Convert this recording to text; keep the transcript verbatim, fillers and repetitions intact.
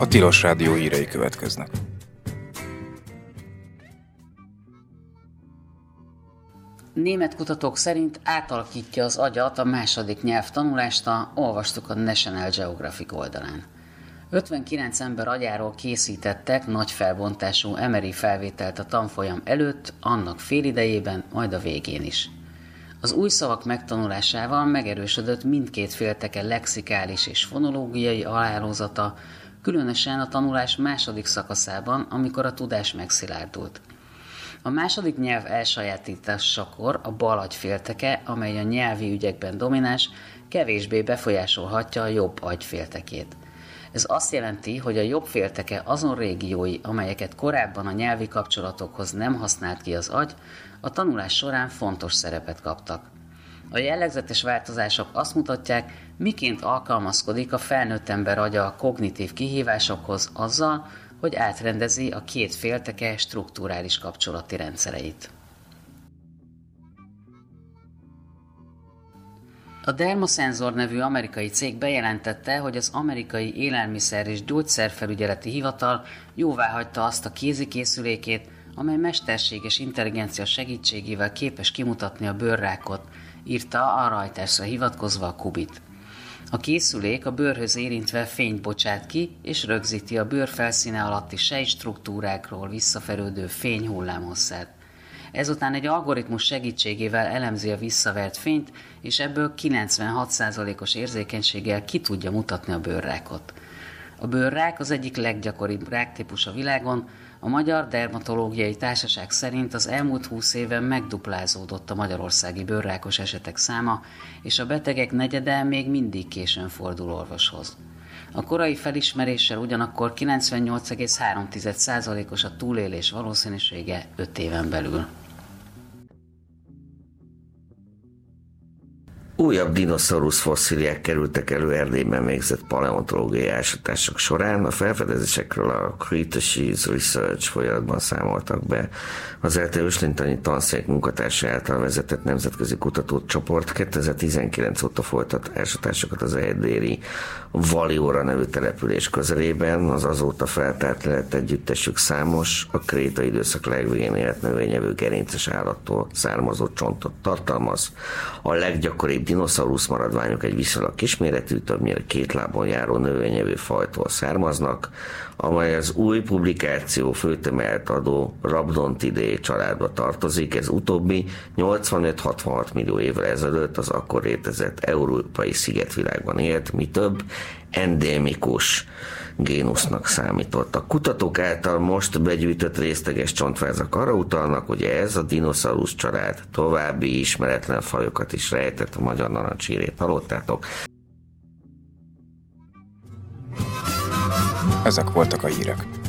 Tilos Rádió hírei következnek. Német kutatók szerint átalakítja az agyat a második nyelv tanulása, olvastuk a National Geographic oldalán. ötvenkilenc ember agyáról készítettek nagy felbontású em er i felvételt a tanfolyam előtt, annak félidejében, majd a végén is. Az új szavak megtanulásával megerősödött mindkét félteke lexikális és fonológiai alhálózata, különösen a tanulás második szakaszában, amikor a tudás megszilárdult. A második nyelv elsajátításakor a bal agyfélteke, amely a nyelvi ügyekben domináns, kevésbé befolyásolhatja a jobb agyféltekét. Ez azt jelenti, hogy a jobb félteke azon régiói, amelyeket korábban a nyelvi kapcsolatokhoz nem használt ki az agy, a tanulás során fontos szerepet kaptak. A jellegzetes változások azt mutatják, miként alkalmazkodik a felnőtt ember agya a kognitív kihívásokhoz azzal, hogy átrendezi a két félteke strukturális kapcsolati rendszereit. A Dermosenzor nevű amerikai cég bejelentette, hogy az amerikai Élelmiszer- és Gyógyszerfelügyeleti Hivatal jóváhagyta azt a kézikészülékét, amely mesterséges intelligencia segítségével képes kimutatni a bőrrákot, írta a Reutersre hivatkozva a Kubit. A készülék a bőrhöz érintve fényt bocsát ki, és rögzíti a bőr felszíne alatti sejtstruktúrákról visszaferődő fényhullámhosszát. Ezután egy algoritmus segítségével elemzi a visszavert fényt, és ebből kilencvenhat százalékos érzékenységgel ki tudja mutatni a bőrrákot. A bőrrák az egyik leggyakoribb ráktípus a világon. A Magyar Dermatológiai Társaság szerint az elmúlt húsz éven megduplázódott a magyarországi bőrrákos esetek száma, és a betegek negyede még mindig későn fordul orvoshoz. A korai felismeréssel ugyanakkor kilencvennyolc egész három százalékos a túlélés valószínűsége öt éven belül. Újabb dinoszaurusz fosszíliák kerültek elő Erdélyben végzett paleontológiai ásatások során. A felfedezésekről a Cretaceous Research folyamatban számoltak be. Az é té Őslintani tanszék munkatársa által vezetett nemzetközi kutatócsoport kétezer-tizenkilenc óta folytat ásatásokat az erdélyi Valióra nevű település közelében. Az azóta feltárt lett együttesük számos, a kréta időszak legvégén élt növényevő gerinces állattól származó csontot tartalmaz. A leggyakoribb dinoszaurusz maradványok egy viszonylag kisméretű, többnyire két lábon járó növényevő fajtól származnak, amely az új publikáció főtömelt adó Rhabdontidé családba tartozik. Ez utóbbi nyolcvanöt-hatvanhat millió évvel ezelőtt az akkor létezett európai szigetvilágban élt, mi több, endémikus génusznak számított. A kutatók által most begyűjtött részleges csontvázak arra utalnak, hogy ez a dinoszaurusz család további ismeretlen fajokat is rejtett. A magyar narancshírét hallottátok. Ezek voltak a hírek.